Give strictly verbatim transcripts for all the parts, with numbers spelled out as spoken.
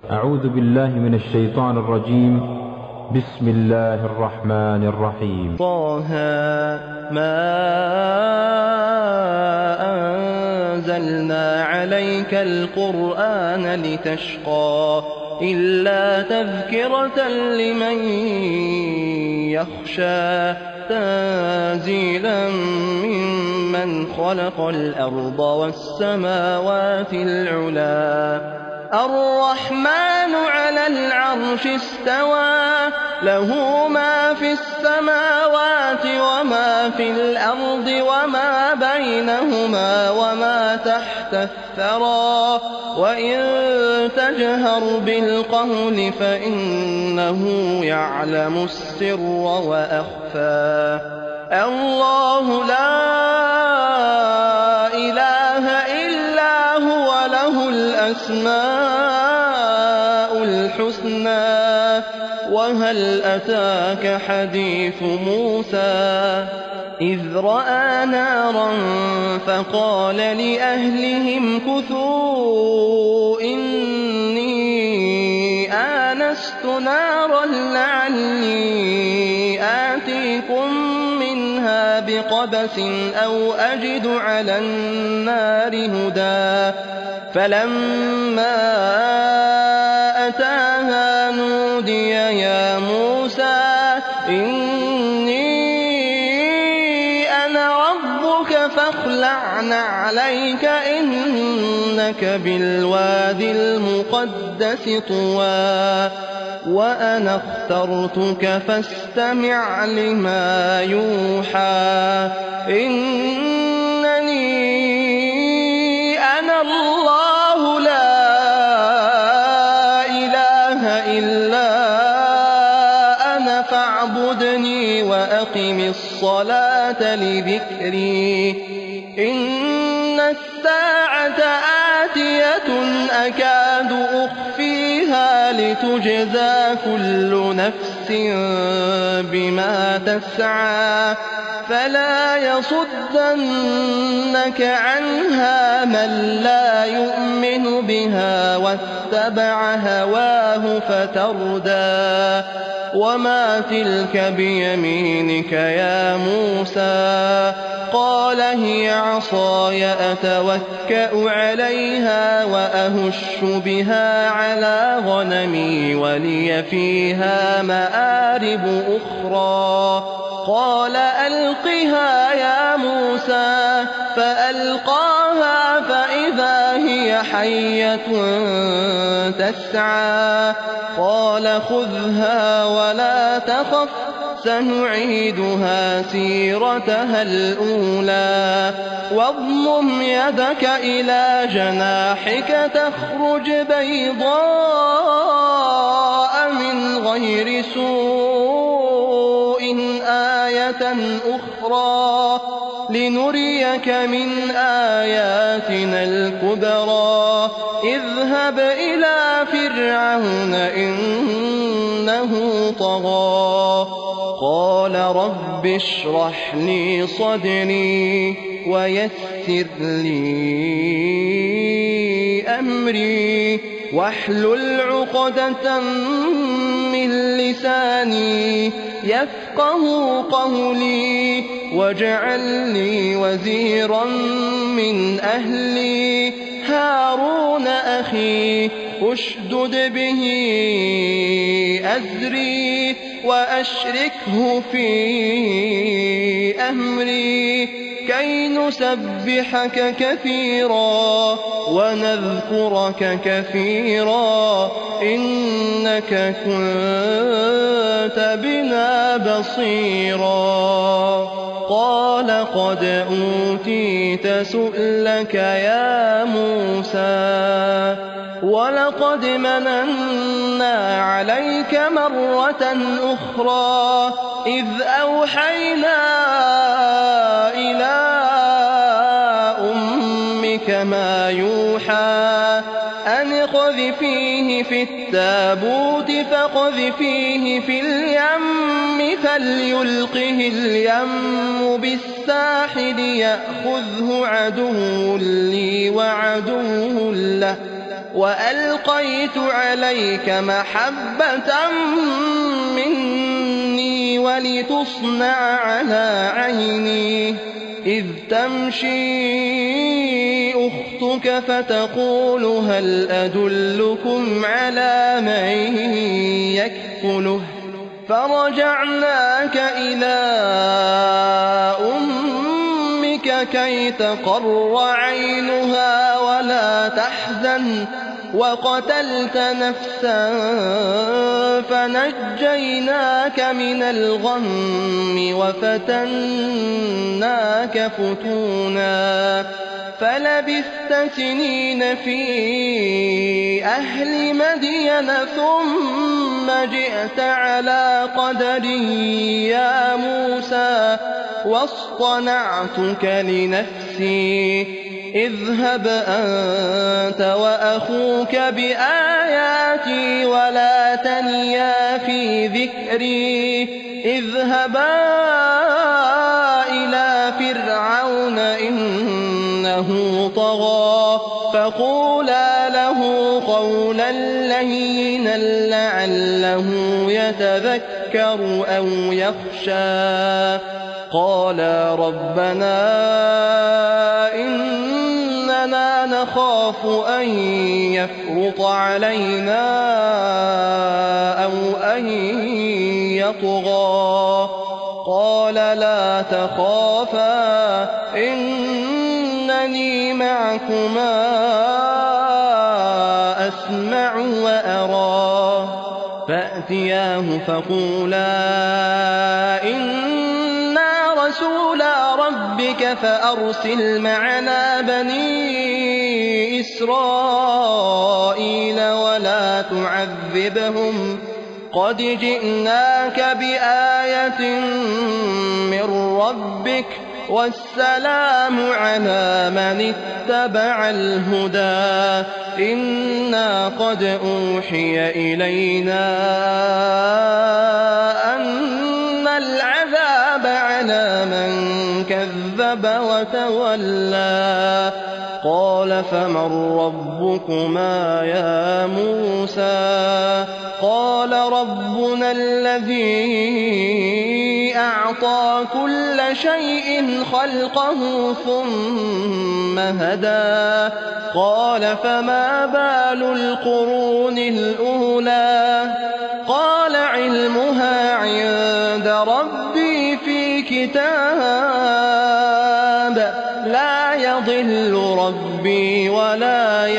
أعوذ بالله من الشيطان الرجيم. بسم الله الرحمن الرحيم. طه ما أنزلنا عليك القرآن لتشقى إلا تذكرة لمن يخشى تنزيلا ممن خلق الأرض والسماوات العلا الرحمن على العرش استوى له ما في السماوات وما في الأرض وما بينهما وما تحت الثرى وإن تجهر بالقول فإنه يعلم السر وأخفى الله لا إله إلا هو له الأسماء الحسنى وهل أتاك حديث موسى إذ رأى نارا فقال لأهلهم كثوا إني آنست نارا لعلي آتيكم منها بقبس أو أجد على النار هدى فلما أتاها نودي يا موسى إني أنا ربك فاخلع نعليك إنك بالوادي المقدس طوى وأنا اخترتك فاستمع لما يوحى إنني أنا الله لا إله إلا أنا فاعبدني وأقم الصلاة لذكري إن الساعة آتية أكاد أخفيها لتجزى كل نفس بما تسعى فلا يصدنك عنها من لا يؤمن بها واتبع هواه فتردى وما تلك بيمينك يا موسى قال هي عصاي أتوكأ عليها وأهش بها على غنمي ولي فيها مآرب أخرى قال ألقها يا موسى فألقاها فإذا هي حية تسعى قال خذها ولا تخف سنعيدها سيرتها الأولى واضمم يدك إلى جناحك تخرج بيضاء من غير سوء آية أخرى لنريك من آياتنا الكبرى اذهب إلى فرعون إنه طغى قال رب اشرح لي صدري ويسر لي أمري واحلل عقدة من لساني يفقه قولي واجعل لي وزيرا من أهلي هارون أخي أشدد به أزري وأشركه في أمري كي نسبحك كثيرا ونذكرك كثيرا إنك كنت بنا بصيرا قال قد أوتيت سؤلك يا موسى ولقد مننا عليك مرة أخرى إذ أوحينا إلى أمك ما يوحى أن اقذفيه في التابوت فاقذفيه في اليم فليلقه اليم بالساحل يأخذه عدو لي وعدو له وألقيت عليك محبة مني ولتصنع على عيني إذ تمشي أختك فتقول هل أدلكم على من يكفله فرجعناك إلى أمك كي تقر عينها ولا تحزن وقتلت نفسا فنجيناك من الغم وفتناك فتونا فلبثت سنين في أهل مدين ثم جئت على قدري يا موسى واصطنعتك لنفسي اذهب أنت وأخوك بآياتي ولا تنيا في ذكري اذهبا إلى فرعون إنه طغى فقولا له قولا لينا لعله يتذكر أو يخشى قالا ربنا إننا نخاف أن يفرط علينا أو أن يطغى قال لا تخافا إنني معكما أسمع وأرى فأتياه فقولا إنا رسولا ربك فأرسل معنا بني إسرائيل ولا تعذبهم قد جئناك بآية من ربك والسلام على من اتبع الهدى إنا قد أوحي إلينا أن العذاب على من كذب وتولى قال فمن ربكما يا موسى قال ربنا الذي أعطى كل شيء خلقه ثم هدى قال فما بال القرون الأولى قال علمها عند ربي في كتاب لا يضل ربي ولا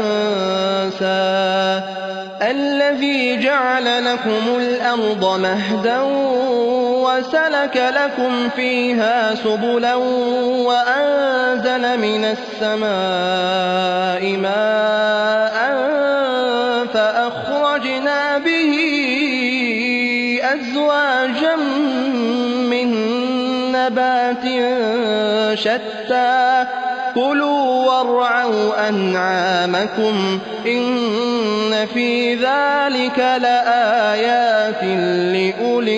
ينسى الذي جعل لكم الأرض مهدا وسلك لكم فيها سبلا وأنزل من السماء ماء فأخرجنا به أزواجا من نبات شتى كلوا وارعوا أنعامكم إن في ذلك لآيات لأولي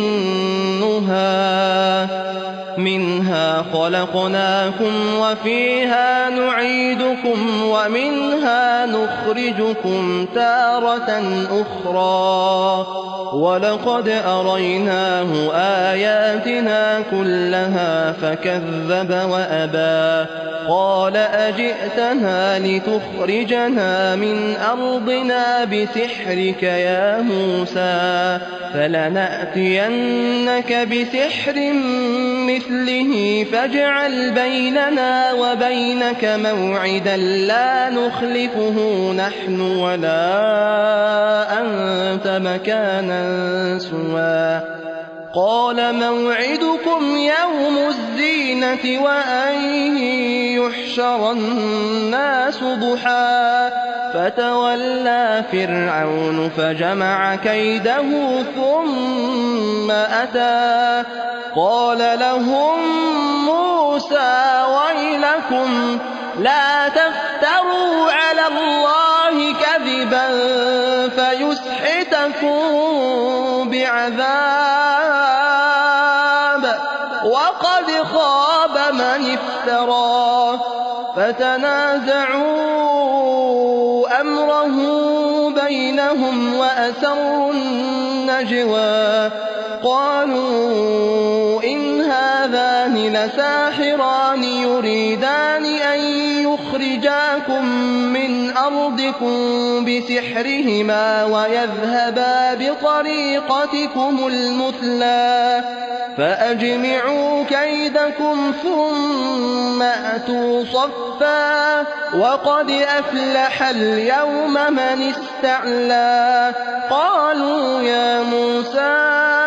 النهى منها خلقناكم وفيها نعيدكم ومنها نخرجكم تارة أخرى ولقد أريناه آياتنا كلها فكذب وأبى قال أجئتنا لتخرجنا من أرضنا بسحرك يا موسى فلنأتينك بسحر مثله فاجعل بيننا وبينك موعدا لا نخلفه نحن ولا أنت مكانا سوى قال موعدكم يوم الزينة وأن يحشر الناس ضحى فتولى فرعون فجمع كيده ثم أتى قال لهم موسى ويلكم لا تفتروا على الله كذبا فيسحتكم بعذاب وقد خاب من افترى فتنازعوا أمرهم بينهم وأسروا النجوى قالوا إن هذان لساحران يريدان أن يخرجاكم من أرضكم بسحرهما ويذهبا بطريقتكم المثلى فأجمعوا كيدكم ثم أتوا صفا وقد أفلح اليوم من استعلى قالوا يا موسى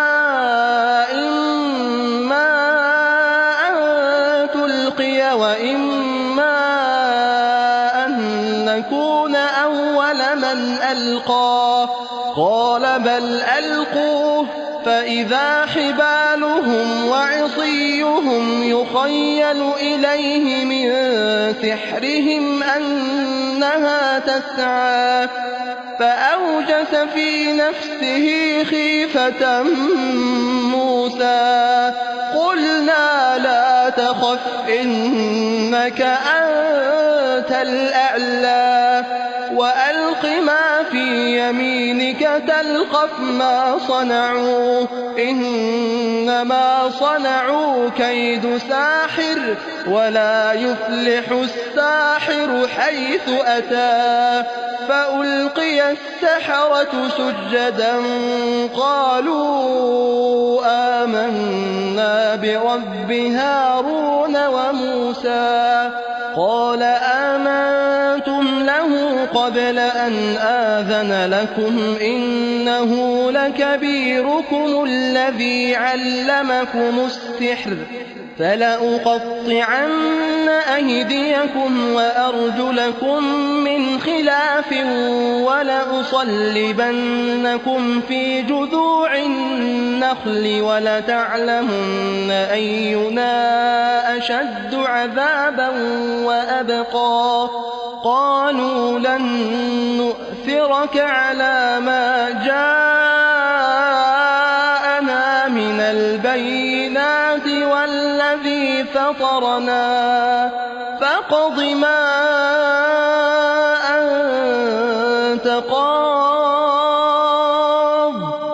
إما أن تلقي وإما أن نكون أول من ألقى قال بل ألقوه فإذا حبالهم وعصيهم يخيل إليه من سحرهم أنها تسعى فأوجس في نفسه خيفة موسى قلنا لا تخف إنك أنت الأعلى وألق ما في يمينك تلقف ما صنعوا إنما صنعوا كيد ساحر ولا يفلح الساحر حيث أتى فألقي السحرة سجدا قالوا آمنا برب هارون وموسى قال آمنتم له قبل أن آذن لكم إنه لكبيركم الذي علمكم السحر فلأقطعن أيديكم وأرجلكم من خلاف ولأصلبنكم في جذوع النخل ولتعلمن أينا أشد عذابا وأبقى قالوا لن نؤثرك على ما جاءنا من البينات والذي فطرنا فاقض ما أنت قاض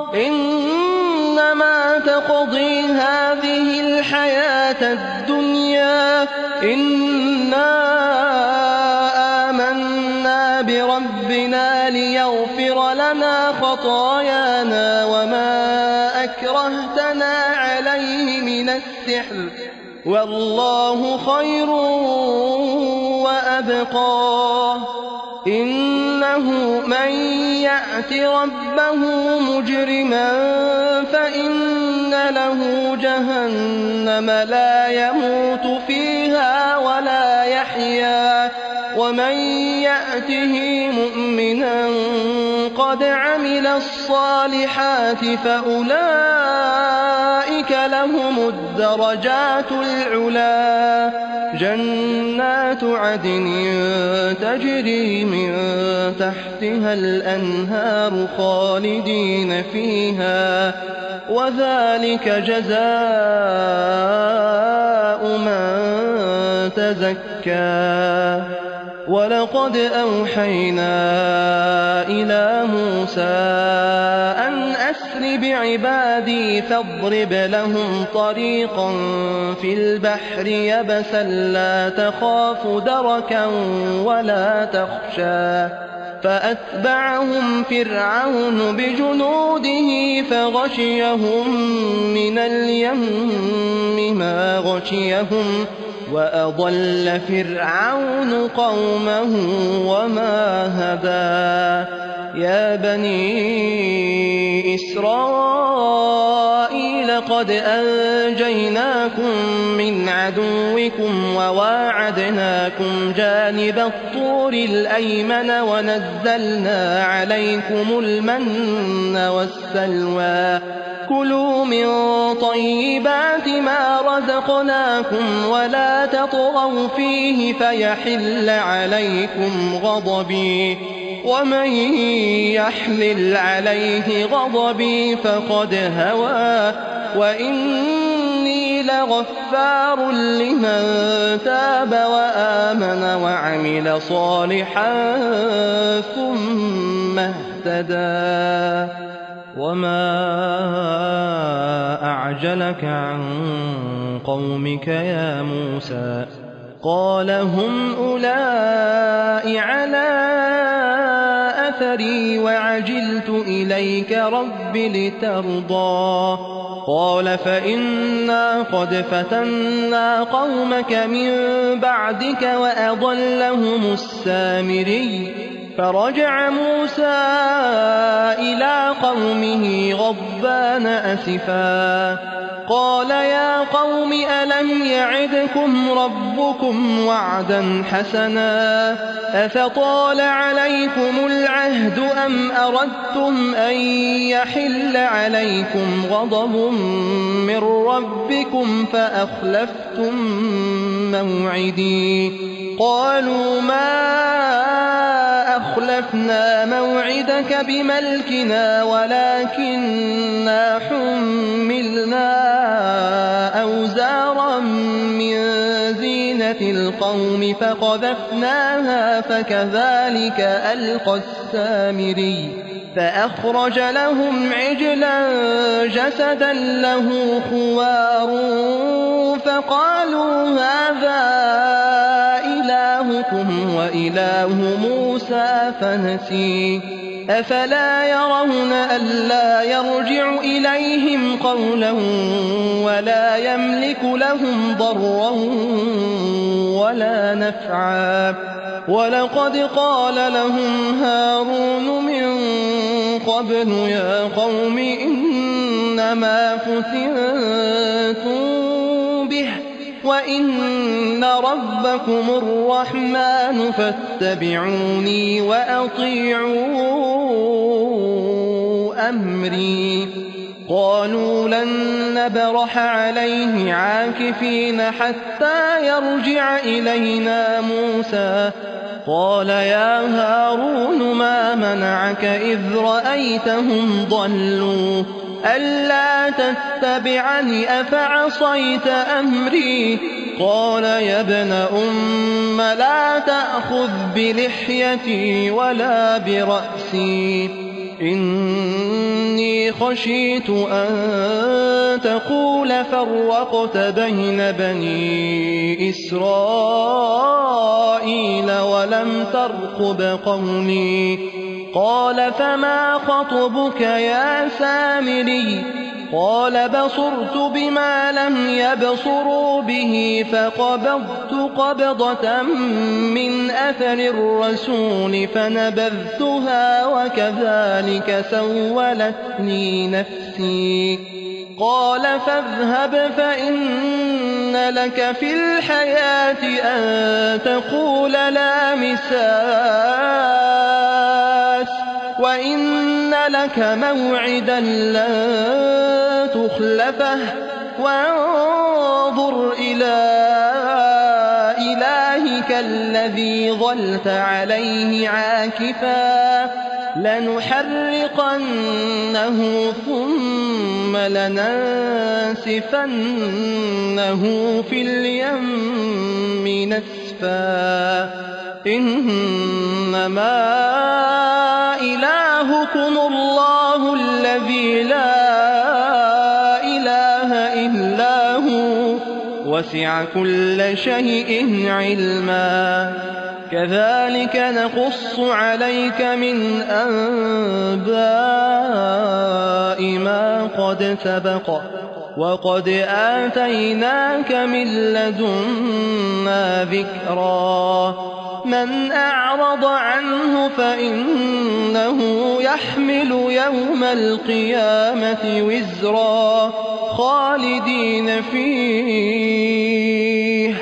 إنما تقضي هذه الحياة الدنيا إنا آمنا بربنا ليغفر لنا خطايانا وما أكرهتنا عليه من السحر والله خير وأبقى إنه من يأت ربه مجرما فإن له جهنم لا يموت فيها ولا يحيا ومن يأته مؤمنا قد عمل الصالحات فأولئك لهم الدرجات العلا جنات عدن تجري من تحتها الأنهار خالدين فيها وذلك جزاء من تزكى ولقد أوحينا إلى موسى أن أسر بعبادي فاضرب لهم طريقا في البحر يبسا لا تخاف دركا ولا تخشى فأتبعهم فرعون بجنوده فغشيهم من اليم ما غشيهم وأضل فرعون قومه وما هدى يا بني إسرائيل قد أنجيناكم من عدوكم وواعدناكم جانب الطور الأيمن ونزلنا عليكم المن والسلوى كلوا من طيبات ما رزقناكم ولا تطغوا فيه فيحل عليكم غضبي ومن يحلل عليه غضبي فقد هوى وإني لغفار لمن تاب وآمن وعمل صالحا ثم اهتدى اهتدى وما أعجلك عن قومك يا موسى قال هم أولئك على أثري وعجلت إليك رب لترضى قال فإنا قد فتنا قومك من بعدك وأضلهم السامري فرجع موسى إلى قومه غضبان أسفا قال يا قوم ألم يعدكم ربكم وعدا حسنا أفطال عليكم العهد أم أردتم أن يحل عليكم غضب من ربكم فأخلفتم موعدي قالوا ما أخلفنا موعدك بملكنا ولكننا حملنا أوزارا من زينة القوم فقذفناها فكذلك ألقى السامري فأخرج لهم عجلا جسدا له خوار فقالوا هذا إلهكم وإله موسى فنسي أفلا يرون ألا يرجع إليهم قولا ولا يملك لهم ضرا ولا نفعا ولقد قال لهم هارون من قبل يا قوم إنما فتنتم به وإن ربكم الرحمن فاتبعوني وأطيعوا أمري قالوا لن نبرح عليه عاكفين حتى يرجع إلينا موسى قال يا هارون ما منعك إذ رأيتهم ضلوا ألا تتبعني أفعصيت أمري قال يا ابن أم لا تأخذ بلحيتي ولا برأسي إني خشيت أن تقول فرقت بين بني إسرائيل ولم ترقب قولي قال فما خطبك يا سامري قال بصرت بما لم يبصروا به فقبضت قبضة من أثر الرسول فنبذتها وكذلك سولت لي نفسي قال فاذهب فإن لك في الحياة أن تقول لا مساس وإن لك موعدا لن تخلفه وانظر إلى إلهك الذي ظلت عليه عاكفا لنحرقنه ثم لننسفنه في اليم نسفا إنما إلهكم الله الذي لا إله إلا هو وسع كل شيء علما كذلك نقص عليك من أنباء ما قد سبق وقد آتيناك من لدنا ذكرا من أعرض عنه فإنه يحمل يوم القيامة وزرا خالدين فيه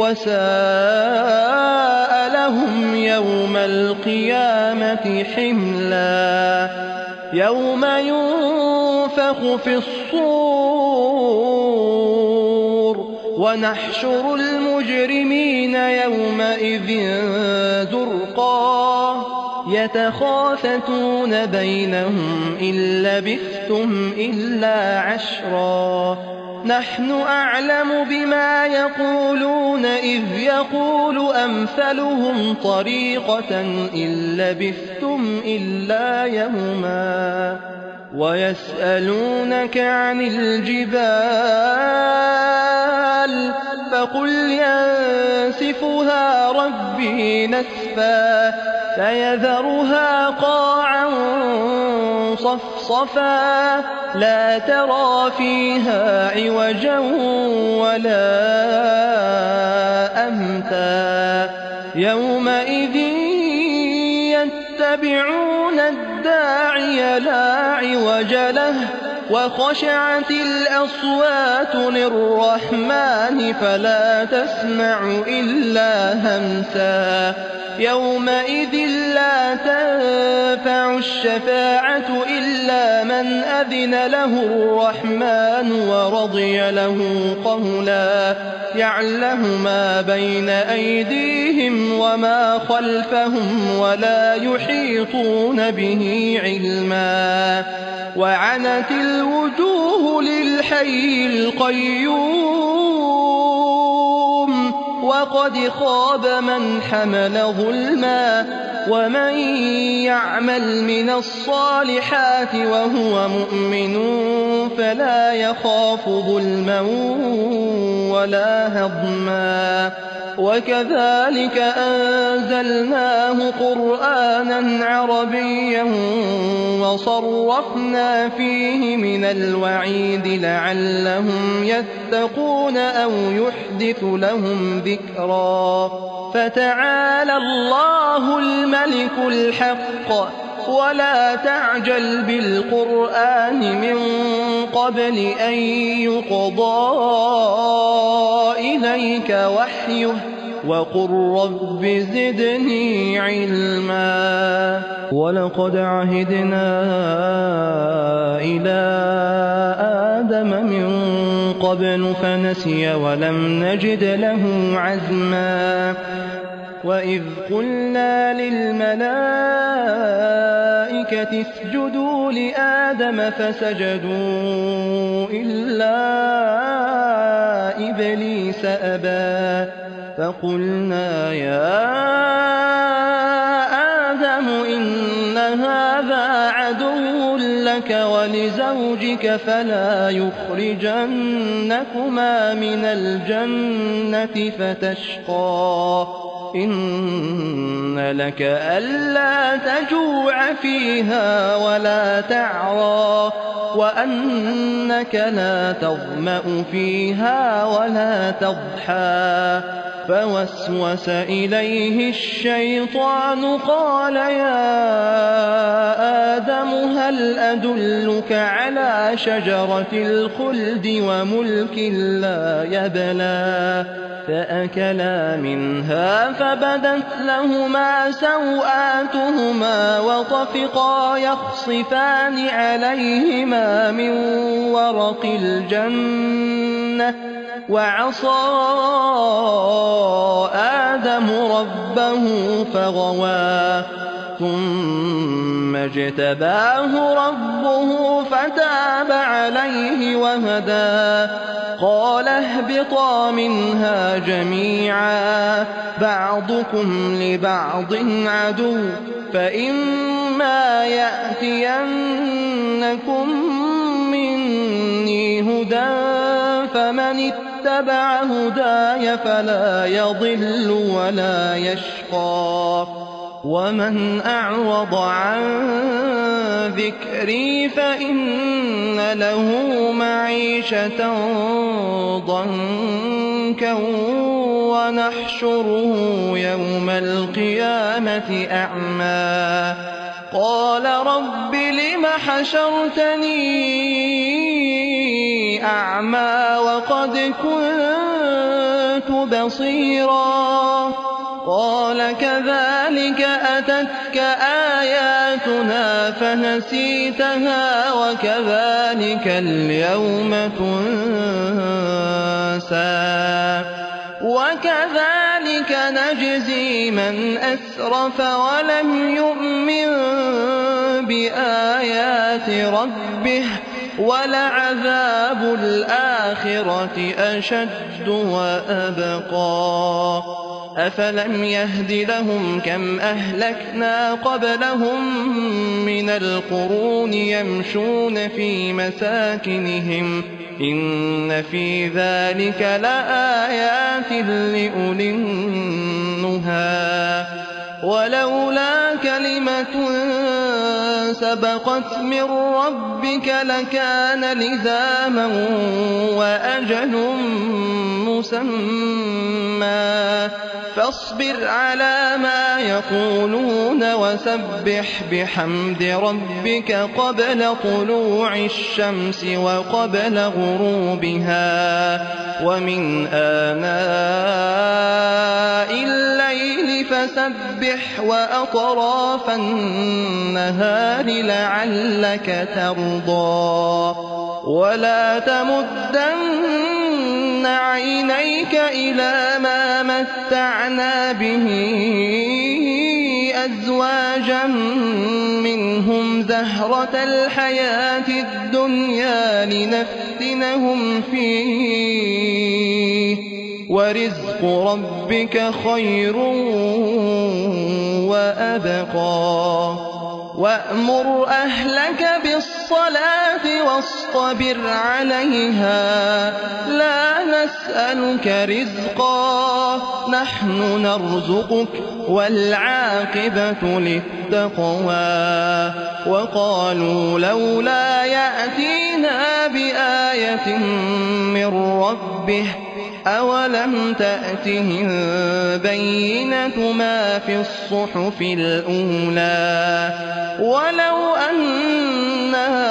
وساء لهم يوم القيامة حملا يوم ينفخ في الصور ونحشر المجرمين يومئذ زرقا يتخافتون بينهم إن لبثتم إلا عشرا نحن أعلم بما يقولون إذ يقول أمثلهم طريقة إن لبثتم إلا يوما ويسألونك عن الجبال فقل ينسفها ربي نسفا فيذرها قاعا صفصفا لا ترى فيها عوجا ولا أمتا يومئذ يتبعون الداعي لا عوج له وخشعت الأصوات للرحمن فلا تسمع إلا همسا يومئذ لا تنفع الشفاعة إلا من أذن له الرحمن ورضي له قولا يعلم ما بين أيديهم وما خلفهم ولا يحيطون به علما وعنت الوجوه للحي القيوم وقد خاب من حمل ظلما ومن يعمل من الصالحات وهو مؤمن فلا يخاف ظلما ولا هضما وكذلك أنزلناه قرآنا عربيا وصرفنا فيه من الوعيد لعلهم يتقون أو يحدث لهم ذكرا فتعالى الله الملك الحق ولا تعجل بالقرآن من قبل أن يقضى إليك وحيه وقل رب زدني علما ولقد عهدنا إلى آدم من قبل فنسي ولم نجد له عزما وإذ قلنا للملائكة اسجدوا لآدم فسجدوا إلا إبليس أبى فقلنا يا آدم إن هذا عدو لك ولزوجك فلا يخرجنكما من الجنة فتشقى إن لك ألا تجوع فيها ولا تعرى وأنك لا تظمأ فيها ولا تضحى فوسوس إليه الشيطان قال يا آدم هل أدلك على شجرة الخلد وملك لا يبلى فأكلا منها فبدت لهما سوآتهما وطفقا يخصفان عليهما من ورق الجنة وعصى آدم ربه فغوى ثم اجتباه ربه فتاب عليه وهدى قال اهبطا منها جميعا بعضكم لبعض عدو فإما يأتينكم مني هدى فمن اتبع هداي فلا يضل ولا يشقى ومن أعرض عن ذكري فإن له معيشة ضنكا ونحشره يوم القيامة أعمى قال رب لم حشرتني أعمى وقد كنت بصيرا قال كذلك أتتك آياتنا فنسيتها وكذلك اليوم تنسى وكذلك نجزي من أسرف ولم يؤمن بآيات ربه وَلَعَذَابُ الْآخِرَةِ أَشَدُّ وَأَبْقَىٰ أَفَلَمْ يَهْدِ لَهُمْ كَمْ أَهْلَكْنَا قَبْلَهُم مِّنَ الْقُرُونِ يَمْشُونَ فِي مَسَاكِنِهِمْ إِنَّ فِي ذَٰلِكَ لَآيَاتٍ لِّأُولِي النُّهَىٰ وَلَوْلَا كَلِمَةٌ سَبَقَتْ مِن رَّبِّكَ لَكَانَ لِزَامًا وَأَجَلٌ مُّسَمًّى فاصبر على ما يقولون وسبح بحمد ربك قبل طلوع الشمس وقبل غروبها ومن آناء الليل فسبح وأطراف النهار لعلك ترضى ولا تمدن عينيك إلى ما متعنا به أزواجا منهم زهرة الحياة الدنيا لنفتنهم فيه ورزق ربك خير وأبقى وأمر أهلك بالصلاة واصطبر عليها لا نسألك رزقا نحن نرزقك والعاقبة للتقوى وقالوا لولا يأتينا بآية من ربه أولم تأتهم بينة ما في الصحف الأولى ولو أنا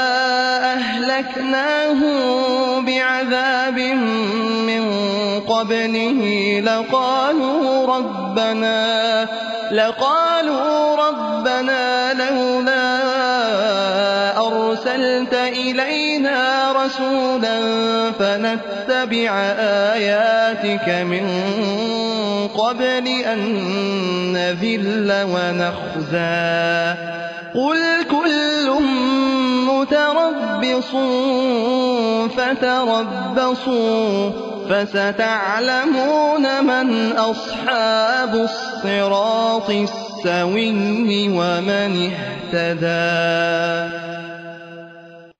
أهلكناهم بعذاب من قبله لقالوا ربنا لقالوا ربنا لولا أرسلت إلينا رسولا فنتبع آياتك من قبل أن نذل ونخزى قل كل متربص فتربصوا فستعلمون من أصحاب الصراط السوي ومن اهتدى.